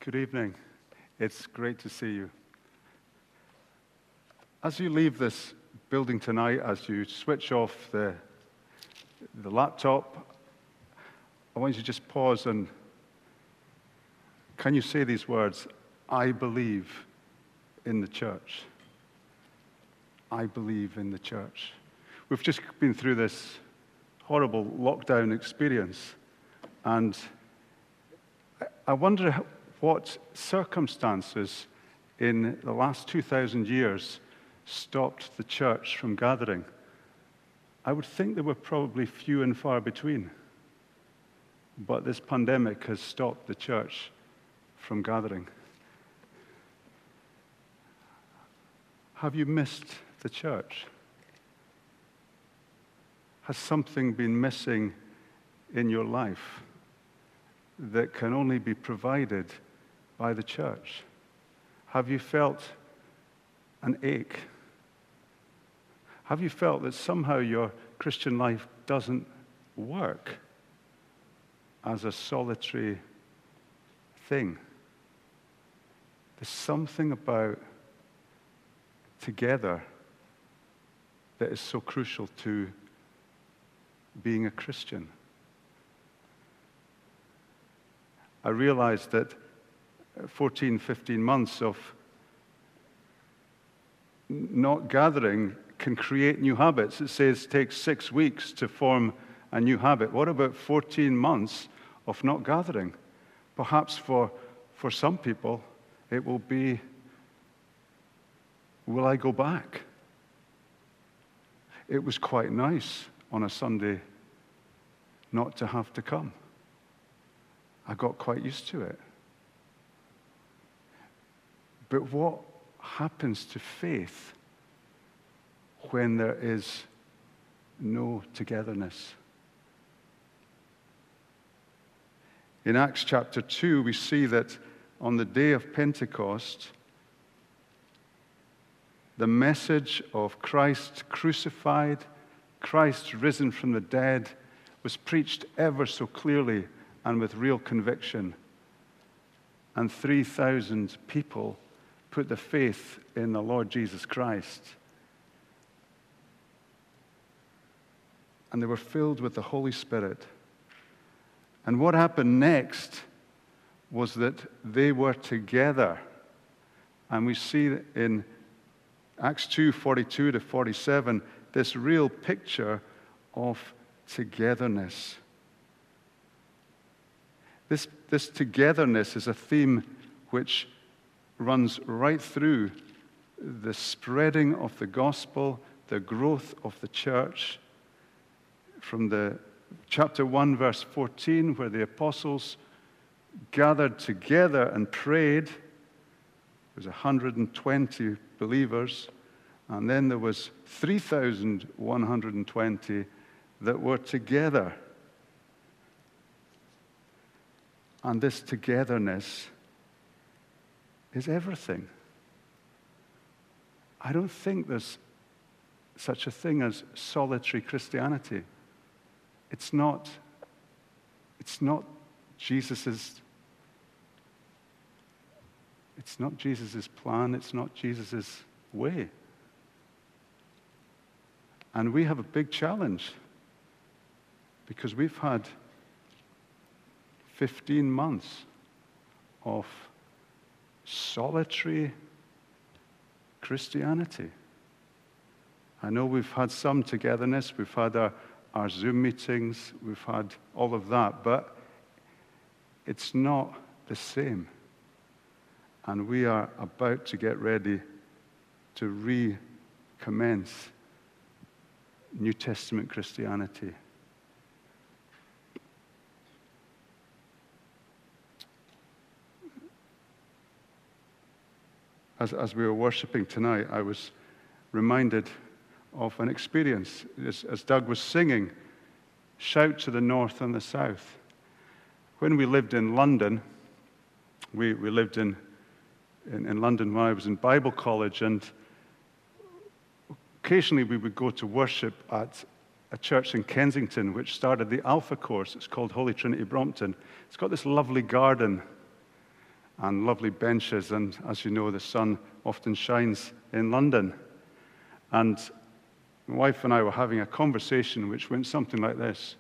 Good evening. It's great to see you. As you leave this building tonight, as you switch off the laptop, I want you to just pause and can you say these words? I believe in the church. I believe in the church. We've just been through this horrible lockdown experience, and I wonder what circumstances in the last 2,000 years stopped the church from gathering. I would think they were probably few and far between, but this pandemic has stopped the church from gathering. Have you missed the church? Has something been missing in your life that can only be provided by the church? Have you felt an ache? Have you felt that somehow your Christian life doesn't work as a solitary thing? There's something about together that is so crucial to being a Christian. I realized that 14, 15 months of not gathering can create new habits. It says it takes 6 weeks to form a new habit. What about 14 months of not gathering? Perhaps for some people, it will be, will I go back? It was quite nice on a Sunday not to have to come. I got quite used to it. But what happens to faith when there is no togetherness? In Acts chapter 2, we see that on the day of Pentecost, the message of Christ crucified, Christ risen from the dead, was preached ever so clearly and with real conviction. And 3,000 people put their faith in the Lord Jesus Christ. And they were filled with the Holy Spirit. And what happened next was that they were together. And we see in Acts 2:42 to 47, this real picture of togetherness. This togetherness is a theme which runs right through the spreading of the gospel, the growth of the church. From the chapter 1, verse 14, where the apostles gathered together and prayed, there was 120 believers, and then there was 3,120 that were together. And this togetherness is everything. I don't think there's such a thing as solitary Christianity. It's not Jesus's plan, it's not Jesus's way. And we have a big challenge because we've had 15 months of solitary Christianity. I know we've had some togetherness, we've had our Zoom meetings, we've had all of that, but it's not the same. And we are about to get ready to recommence New Testament Christianity. As we were worshiping tonight, I was reminded of an experience. As Doug was singing, "Shout to the north and the south." When we lived in London, we lived in London when I was in Bible college, and occasionally we would go to worship at a church in Kensington which started the Alpha course. It's called Holy Trinity Brompton. It's got this lovely garden. and lovely benches. And as you know, the sun often shines in London. And my wife and I were having a conversation which went something like this.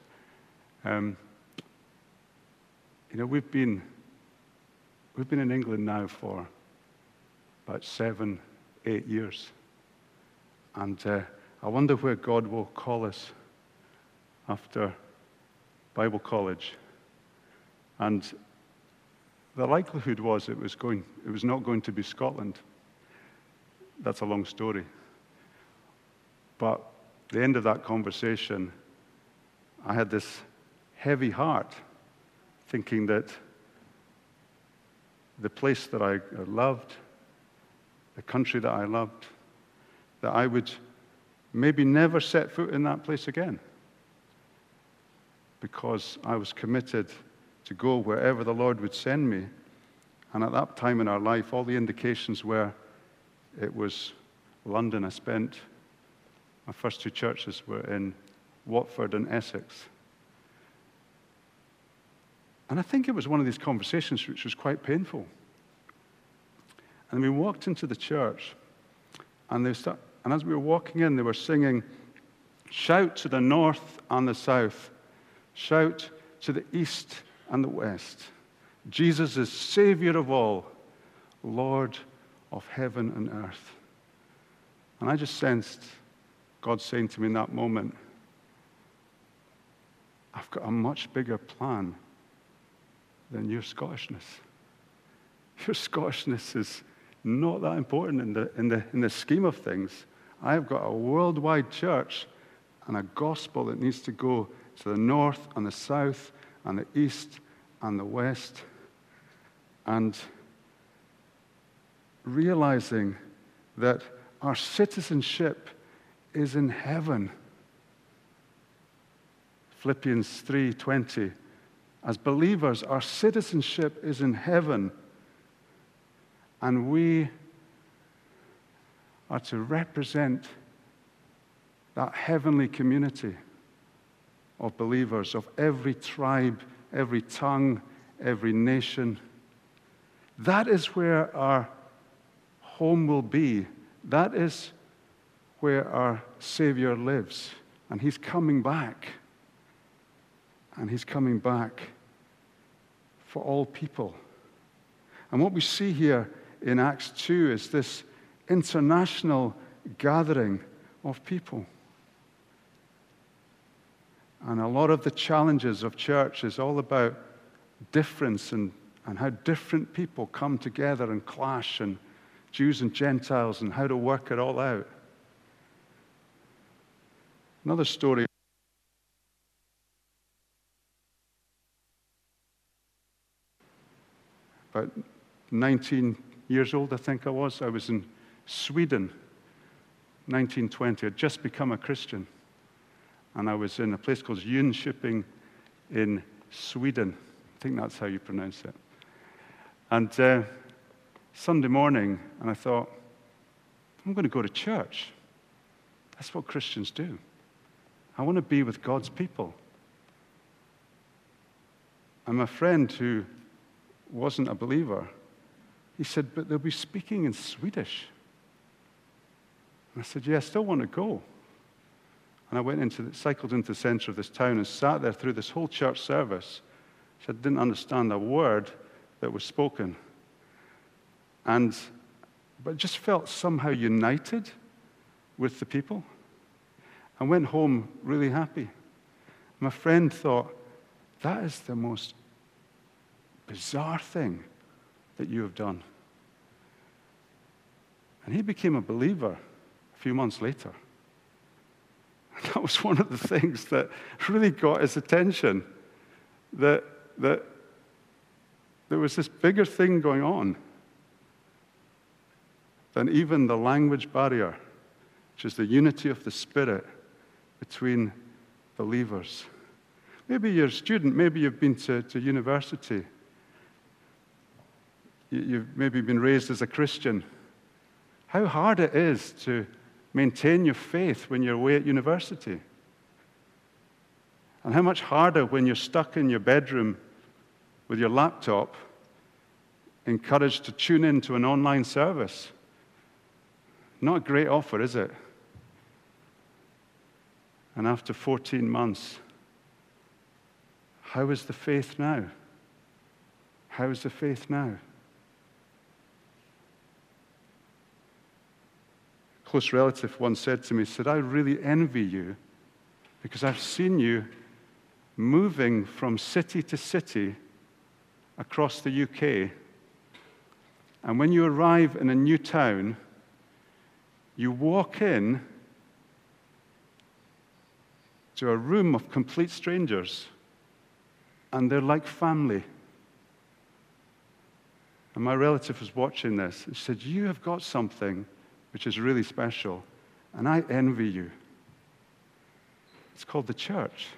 We've been in England now for about 7, 8 years. And I wonder where God will call us after Bible college. And the likelihood was it was not going to be Scotland. That's a long story. But at the end of that conversation, I had this heavy heart, thinking that the place that I loved, the country that I loved, that I would maybe never set foot in that place again, because I was committed to go wherever the Lord would send me. And at that time in our life, all the indications were it was London. My first 2 churches were in Watford and Essex. And I think it was one of these conversations which was quite painful. And we walked into the church, and as we were walking in, they were singing, "Shout to the north and the south, shout to the east and the west. Jesus is Savior of all, Lord of heaven and earth." And I just sensed God saying to me in that moment, I've got a much bigger plan than your Scottishness. Your Scottishness is not that important in the scheme of things. I've got a worldwide church and a gospel that needs to go to the north and the south and the east and the west. And realizing that our citizenship is in heaven. Philippians 3:20. As believers, our citizenship is in heaven, and we are to represent that heavenly community of believers of every tribe, every tongue, every nation. That is where our home will be. That is where our Savior lives. And He's coming back. And He's coming back for all people. And what we see here in Acts 2 is this international gathering of people. And a lot of the challenges of church is all about difference and how different people come together and clash, and Jews and Gentiles, and how to work it all out. Another story. About 19 years old, I think I was in Sweden, 1920. I'd just become a Christian. And I was in a place called Jönköping in Sweden. I think that's how you pronounce it. And Sunday morning, and I thought, I'm going to go to church. That's what Christians do. I want to be with God's people. And my friend who wasn't a believer, he said, but they'll be speaking in Swedish. And I said, yeah, I still want to go. And I cycled into the center of this town and sat there through this whole church service. I didn't understand a word that was spoken. But just felt somehow united with the people. I went home really happy. My friend thought, that is the most bizarre thing that you have done. And he became a believer a few months later. That was one of the things that really got his attention, that there was this bigger thing going on than even the language barrier, which is the unity of the Spirit between believers. Maybe you're a student, maybe you've been to university. You've maybe been raised as a Christian. How hard it is to maintain your faith when you're away at university. And how much harder when you're stuck in your bedroom with your laptop encouraged to tune in to an online service. Not a great offer, is it? And after 14 months, how is the faith now? How is the faith now? A close relative once said to me, said, I really envy you because I've seen you moving from city to city across the UK. And when you arrive in a new town, you walk in to a room of complete strangers, and they're like family. And my relative was watching this and she said, you have got something which is really special, and I envy you. It's called the church.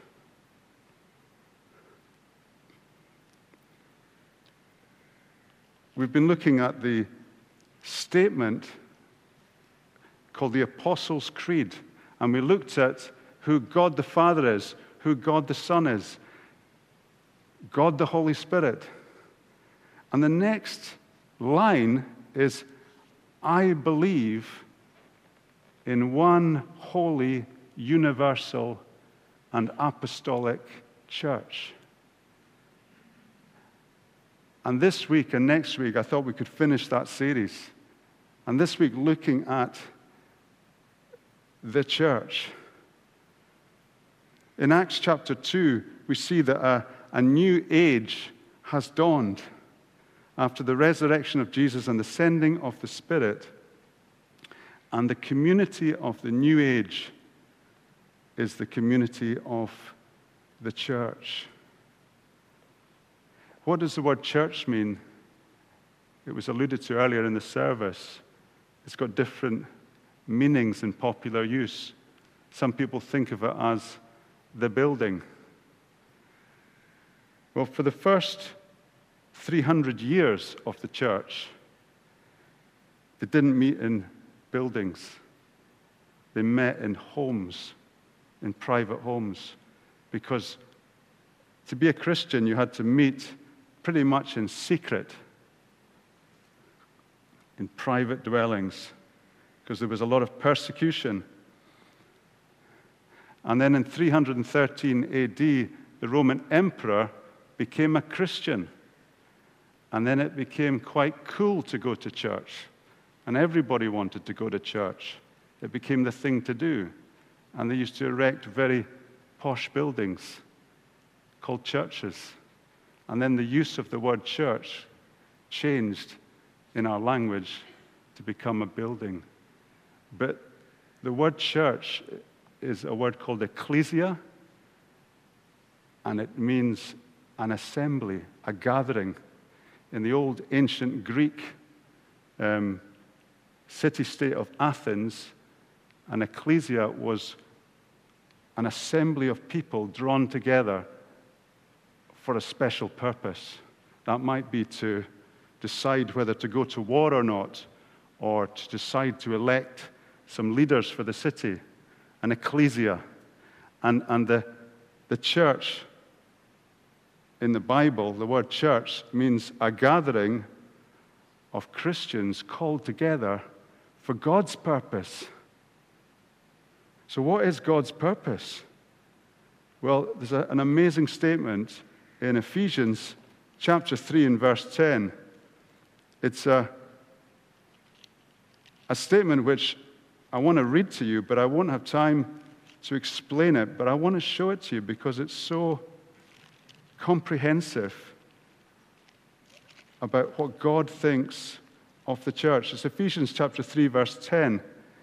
We've been looking at the statement called the Apostles' Creed, and we looked at who God the Father is, who God the Son is, God the Holy Spirit. And the next line is, I believe in one holy, universal, and apostolic church. And this week and next week, I thought we could finish that series. And this week, looking at the church. In Acts chapter 2, we see that a new age has dawned after the resurrection of Jesus and the sending of the Spirit. And the community of the new age is the community of the church. What does the word church mean? It was alluded to earlier in the service. It's got different meanings in popular use. Some people think of it as the building. Well, for the first 300 years of the church, they didn't meet in buildings. They met in homes, in private homes, because to be a Christian, you had to meet pretty much in secret, in private dwellings, because there was a lot of persecution. And then in 313 AD, the Roman emperor became a Christian. And then it became quite cool to go to church. And everybody wanted to go to church. It became the thing to do. And they used to erect very posh buildings called churches. And then the use of the word church changed in our language to become a building. But the word church is a word called ecclesia, and it means an assembly, a gathering. In the old ancient Greek city-state of Athens, an ecclesia was an assembly of people drawn together for a special purpose. That might be to decide whether to go to war or not, or to decide to elect some leaders for the city, an ecclesia. And the church in the Bible, the word church means a gathering of Christians called together for God's purpose. So what is God's purpose? Well, there's an amazing statement in Ephesians chapter 3 and verse 10. It's a statement which I want to read to you, but I won't have time to explain it, but I want to show it to you because it's so comprehensive about what God thinks of the church. It's Ephesians chapter 3, verse 10.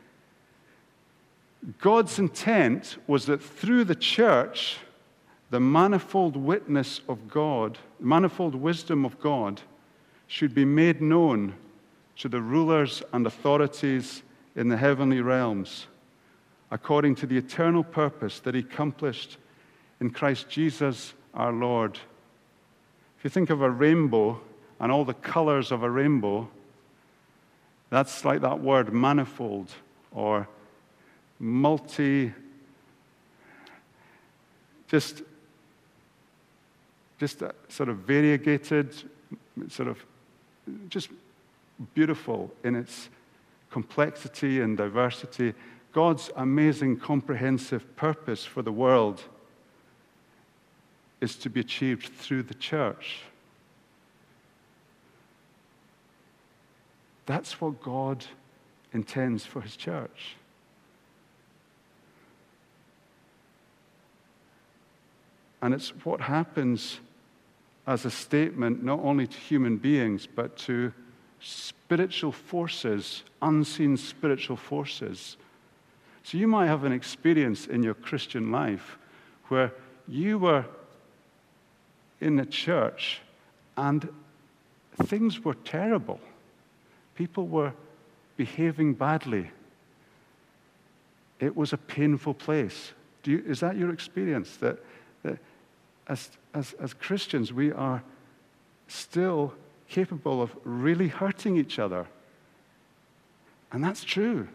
God's intent was that through the church, the manifold witness of God, the manifold wisdom of God, should be made known to the rulers and authorities in the heavenly realms, according to the eternal purpose that He accomplished in Christ Jesus our Lord. If you think of a rainbow and all the colors of a rainbow, that's like that word manifold or multi, just a sort of variegated, sort of just beautiful in its complexity and diversity. God's amazing, comprehensive purpose for the world is to be achieved through the church. That's what God intends for his church. And it's what happens as a statement not only to human beings, but to spiritual forces, unseen spiritual forces. So you might have an experience in your Christian life where you were in the church and things were terrible. People were behaving badly. It was a painful place. Is that your experience? That as Christians, we are still capable of really hurting each other. And that's true.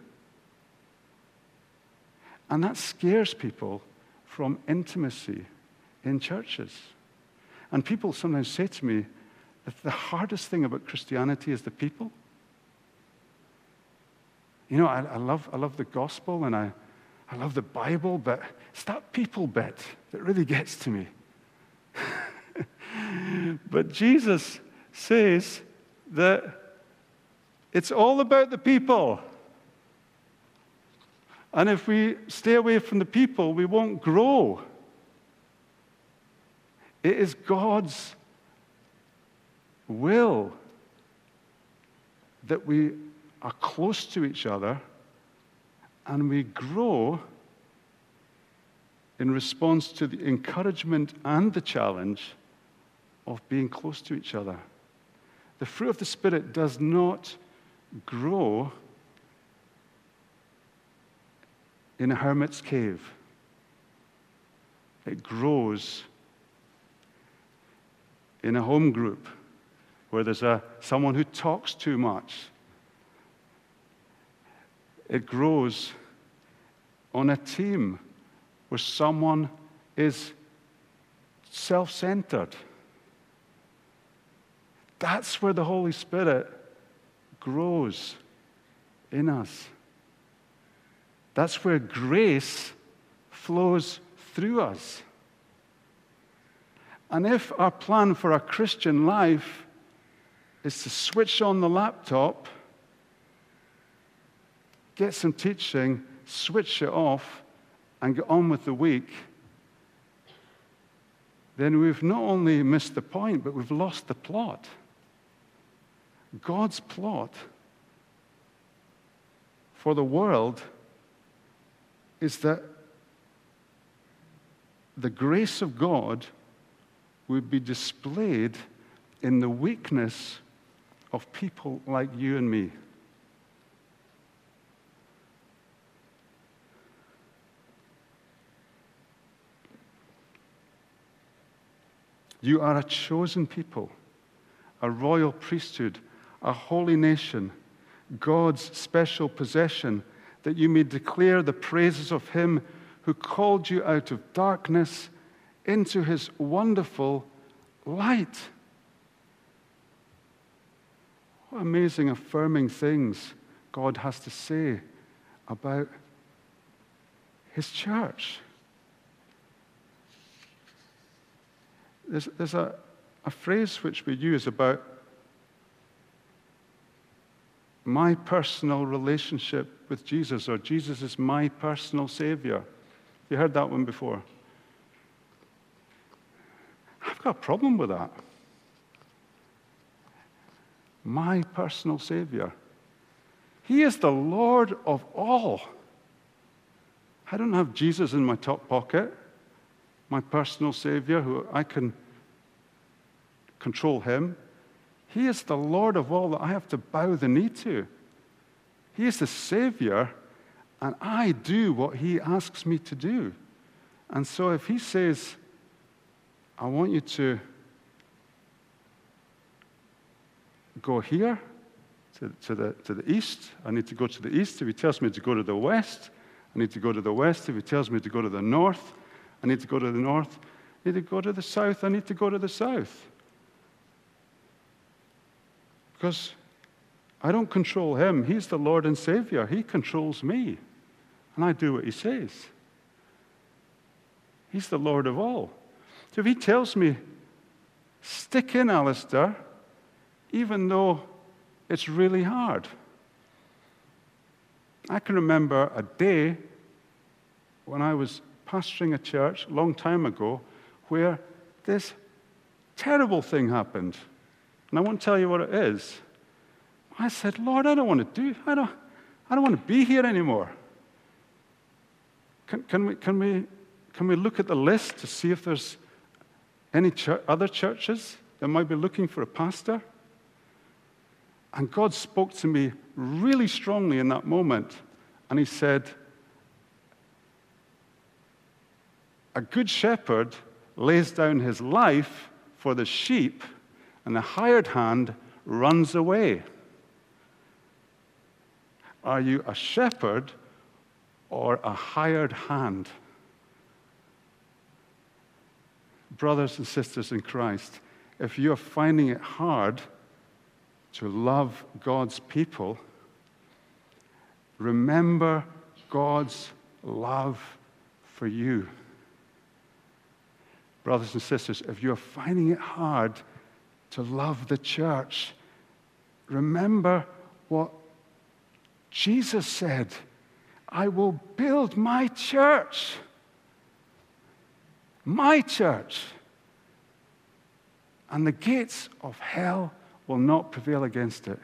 And that scares people from intimacy in churches. And people sometimes say to me that the hardest thing about Christianity is the people. You know, I love the gospel and I love the Bible, but it's that people bit that really gets to me. But Jesus says that it's all about the people. And if we stay away from the people, we won't grow. It is God's will that we are close to each other and we grow in response to the encouragement and the challenge of being close to each other. The fruit of the Spirit does not grow in a hermit's cave. It grows in a home group where there's someone who talks too much. It grows on a team where someone is self-centered. That's where the Holy Spirit grows in us. That's where grace flows through us. And if our plan for our Christian life is to switch on the laptop, get some teaching, switch it off, and get on with the week, then we've not only missed the point, but we've lost the plot. God's plot for the world is that the grace of God would be displayed in the weakness of people like you and me. You are a chosen people, a royal priesthood, a holy nation, God's special possession, that you may declare the praises of him who called you out of darkness into his wonderful light. What amazing, affirming things God has to say about his church. There's a phrase which we use about my personal relationship with Jesus, or Jesus is my personal Savior. You heard that one before? I've got a problem with that. My personal Savior. He is the Lord of all. I don't have Jesus in my top pocket, my personal Savior, who I can control him. He is the Lord of all that I have to bow the knee to. He is the Savior, and I do what he asks me to do. And so if he says, I want you to go here, to the east, I need to go to the east. If he tells me to go to the west, I need to go to the west. If he tells me to go to the north, I need to go to the north. I need to go to the south, I need to go to the south. Because I don't control him. He's the Lord and Savior. He controls me. And I do what he says. He's the Lord of all. So if he tells me, stick in, Alistair, even though it's really hard. I can remember a day when I was pastoring a church a long time ago where this terrible thing happened. And I won't tell you what it is. I said, Lord, I don't want to be here anymore. Can we look at the list to see if there's any other churches that might be looking for a pastor? And God spoke to me really strongly in that moment. And he said, a good shepherd lays down his life for the sheep, and the hired hand runs away. Are you a shepherd or a hired hand? Brothers and sisters in Christ, if you're finding it hard to love God's people, remember God's love for you. Brothers and sisters, if you're finding it hard to love the church, remember what Jesus said, I will build my church. My church. And the gates of hell will not prevail against it.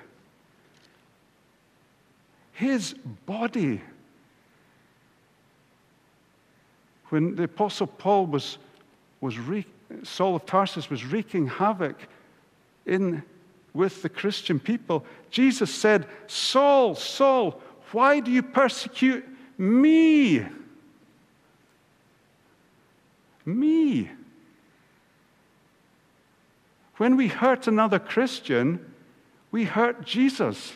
His body. When the Apostle Paul Saul of Tarsus was wreaking havoc with the Christian people, Jesus said, Saul, Saul, why do you persecute me? Me. When we hurt another Christian, we hurt Jesus.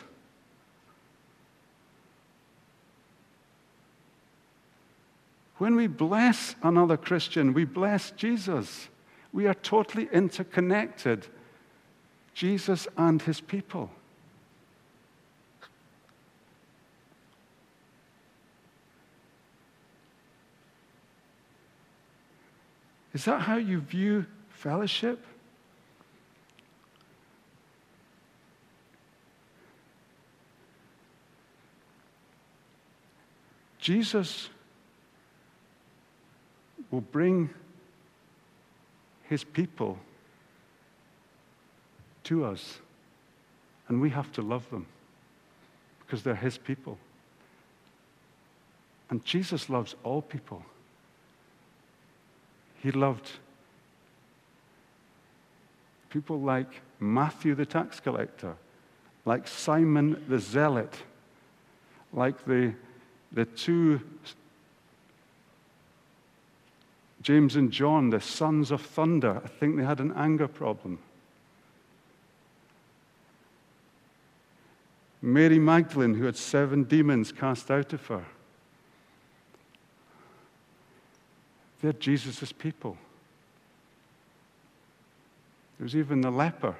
When we bless another Christian, we bless Jesus. We are totally interconnected, Jesus and his people. Is that how you view fellowship? Jesus will bring his people to us, and we have to love them because they're his people. And Jesus loves all people. He loved people like Matthew the tax collector, like Simon the zealot, like the two James and John, the sons of thunder. I think they had an anger problem. Mary Magdalene, who had 7 demons cast out of her. They're Jesus' people. There's even the leper.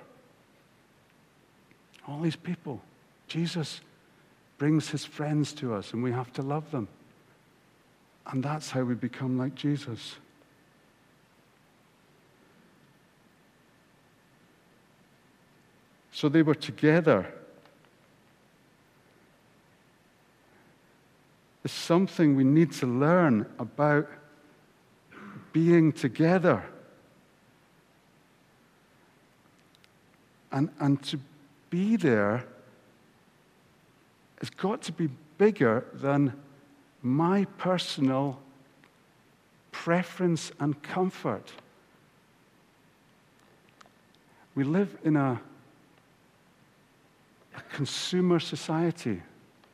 All these people. Jesus brings his friends to us, and we have to love them. And that's how we become like Jesus. So they were together. There's something we need to learn about being together. And to be there has got to be bigger than my personal preference and comfort. We live in a consumer society.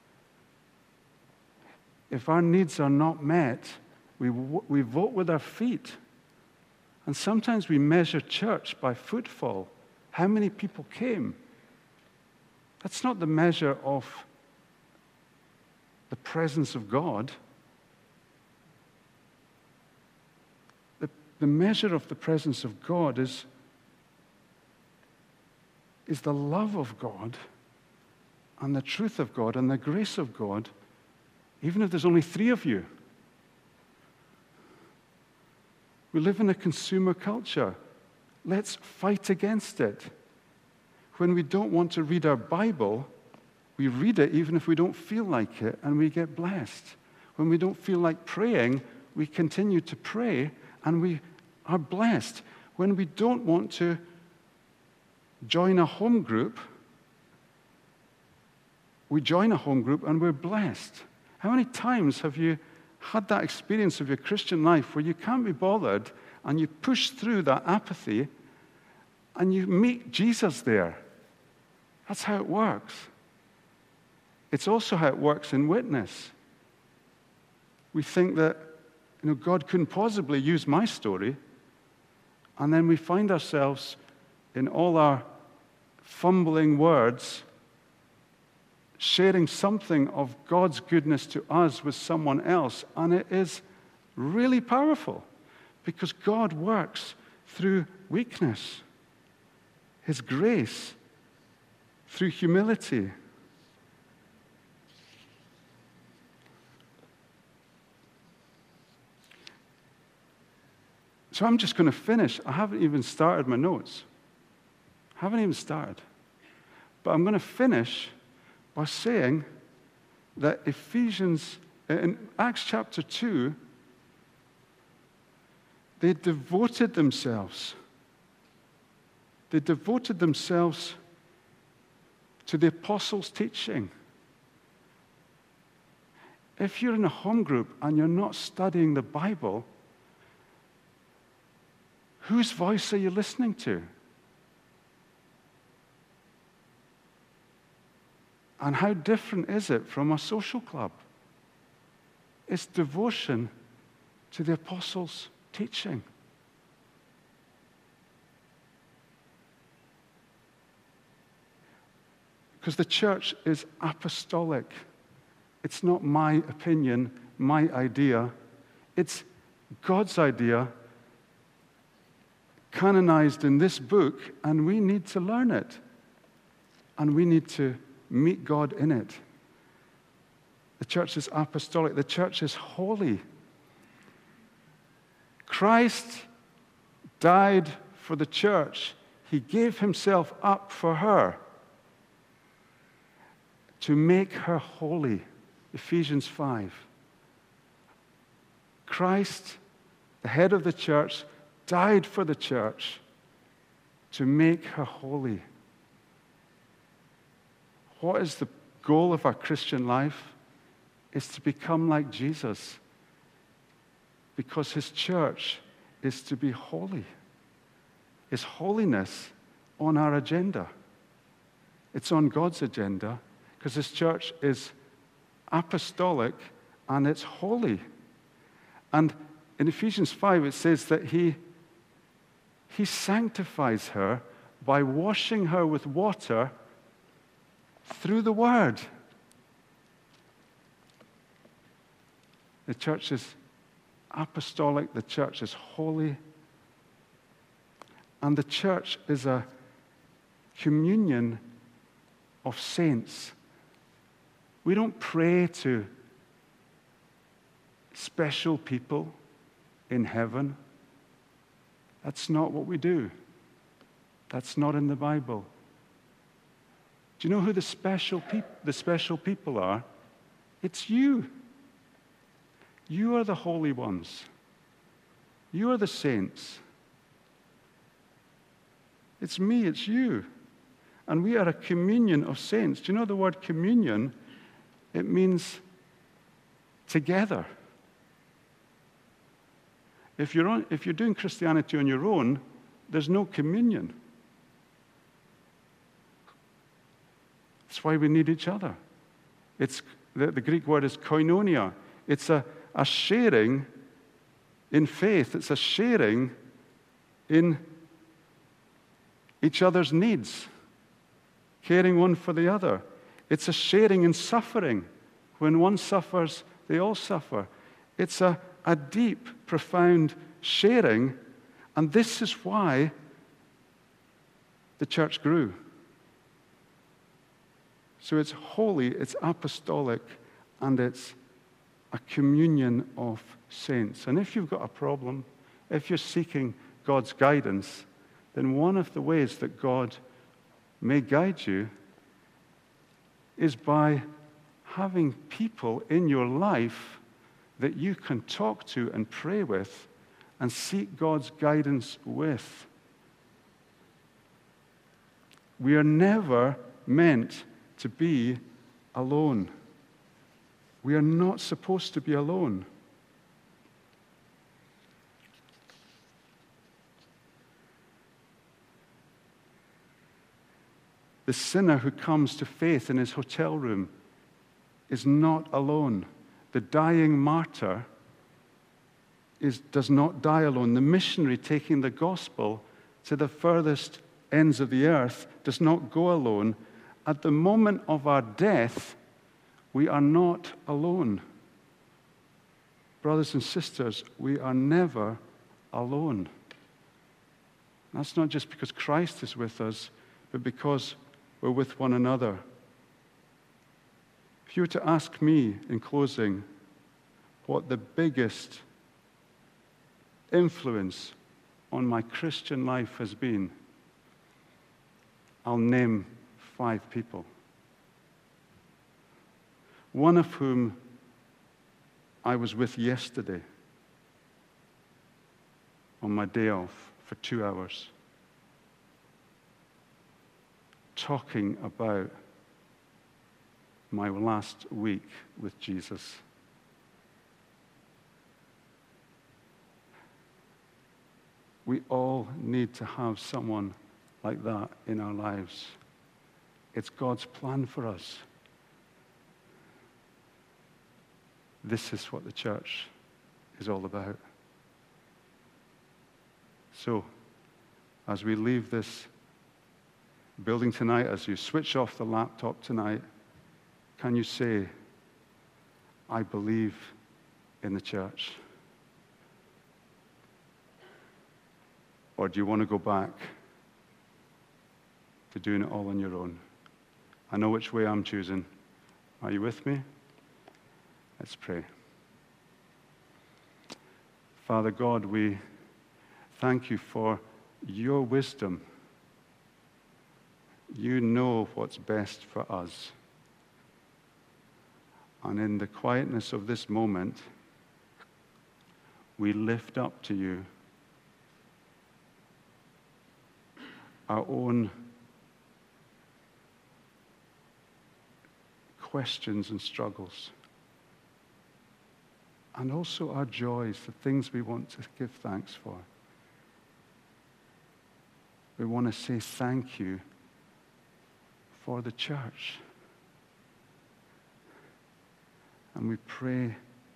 If our needs are not met, we vote with our feet. And sometimes we measure church by footfall. How many people came? That's not the measure of the presence of God. The measure of the presence of God is is the love of God and the truth of God and the grace of God, even if there's only 3 of you. We live in a consumer culture. Let's fight against it. When we don't want to read our Bible, we read it even if we don't feel like it, and we get blessed. When we don't feel like praying, we continue to pray, and we are blessed. When we don't want to join a home group, we join a home group and we're blessed. How many times have you had that experience of your Christian life where you can't be bothered and you push through that apathy and you meet Jesus there? That's how it works. It's also how it works in witness. We think that God couldn't possibly use my story, and then we find ourselves in all our fumbling words sharing something of God's goodness to us with someone else, and it is really powerful because God works through weakness, His grace, through humility. So I'm just going to finish. I haven't even started my notes. I haven't even started. But I'm going to finish by saying that in Acts chapter 2, they devoted themselves. They devoted themselves to the apostles' teaching. If you're in a home group and you're not studying the Bible, whose voice are you listening to? And how different is it from a social club? It's devotion to the apostles' teaching. Because the church is apostolic. It's not my opinion, my idea. It's God's idea, canonized in this book, and we need to learn it. And we need to meet God in it. The church is apostolic. The church is holy. Christ died for the church. He gave himself up for her to make her holy. Ephesians 5. Christ, the head of the church, died for the church to make her holy. What is the goal of our Christian life? Is to become like Jesus, because his church is to be holy. Is holiness on our agenda? It's on God's agenda, because his church is apostolic and it's holy. And in Ephesians 5 it says that he sanctifies her by washing her with water through the word. The church is apostolic, the church is holy, and the church is a communion of saints. We don't pray to special people in heaven. That's not what we do. That's not in the Bible. Do you know who the special people are? It's you. You are the holy ones. You are the saints. It's me, it's you. And we are a communion of saints. Do you know the word communion? It means together. If you're doing Christianity on your own, there's no communion. That's why we need each other. It's the Greek word is koinonia. It's a sharing in faith. It's a sharing in each other's needs, caring one for the other. It's a sharing in suffering. When one suffers, they all suffer. It's a deep, profound sharing, and this is why the church grew. So it's holy, it's apostolic, and it's a communion of saints. And if you've got a problem, if you're seeking God's guidance, then one of the ways that God may guide you is by having people in your life that you can talk to and pray with and seek God's guidance with. We are never meant to be alone. We are not supposed to be alone. The sinner who comes to faith in his hotel room is not alone. The dying martyr does not die alone. The missionary taking the gospel to the furthest ends of the earth does not go alone. At the moment of our death, we are not alone. Brothers and sisters, we are never alone. That's not just because Christ is with us, but because we're with one another. If you were to ask me in closing what the biggest influence on my Christian life has been, I'll name 5 people. One of whom I was with yesterday on my day off for 2 hours, talking about my last week with Jesus. We all need to have someone like that in our lives. It's God's plan for us. This is what the church is all about. So, as we leave this building tonight, as you switch off the laptop tonight, can you say, I believe in the church? Or do you want to go back to doing it all on your own? I know which way I'm choosing. Are you with me? Let's pray. Father God, we thank you for your wisdom. You know what's best for us. And in the quietness of this moment, we lift up to you our own questions and struggles, and also our joys, the things we want to give thanks for. We want to say thank you for the church. And we pray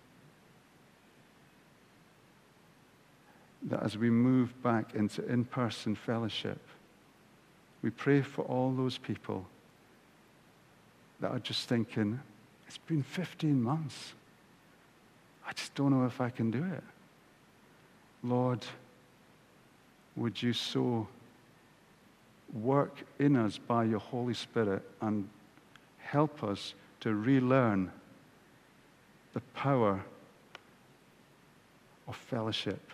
that as we move back into in-person fellowship, we pray for all those people that are just thinking, it's been 15 months. I just don't know if I can do it. Lord, would you so work in us by your Holy Spirit and help us to relearn the power of fellowship,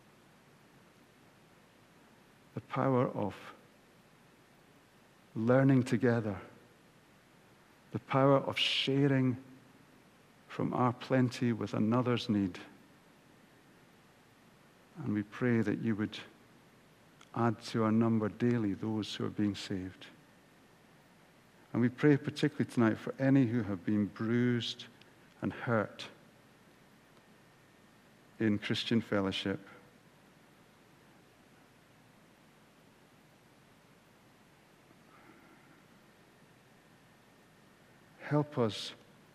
the power of learning together, the power of sharing from our plenty with another's need. And we pray that you would add to our number daily those who are being saved. And we pray particularly tonight for any who have been bruised and hurt in Christian fellowship. Help us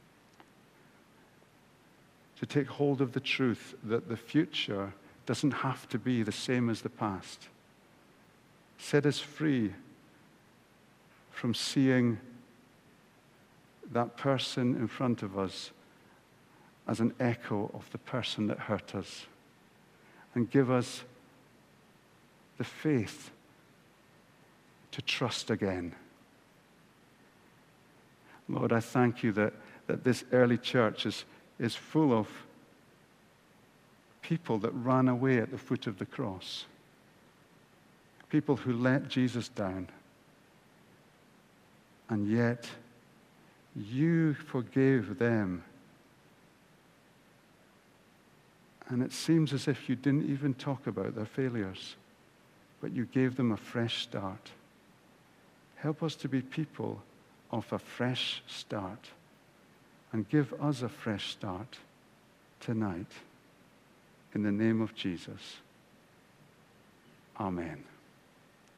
to take hold of the truth that the future doesn't have to be the same as the past. Set us free from seeing that person in front of us as an echo of the person that hurt us. And give us the faith to trust again. Lord, I thank you that this early church is full of people that ran away at the foot of the cross. People who let Jesus down. And yet, you forgave them. And it seems as if you didn't even talk about their failures, but you gave them a fresh start. Help us to be people of a fresh start, and give us a fresh start tonight. In the name of Jesus. Amen.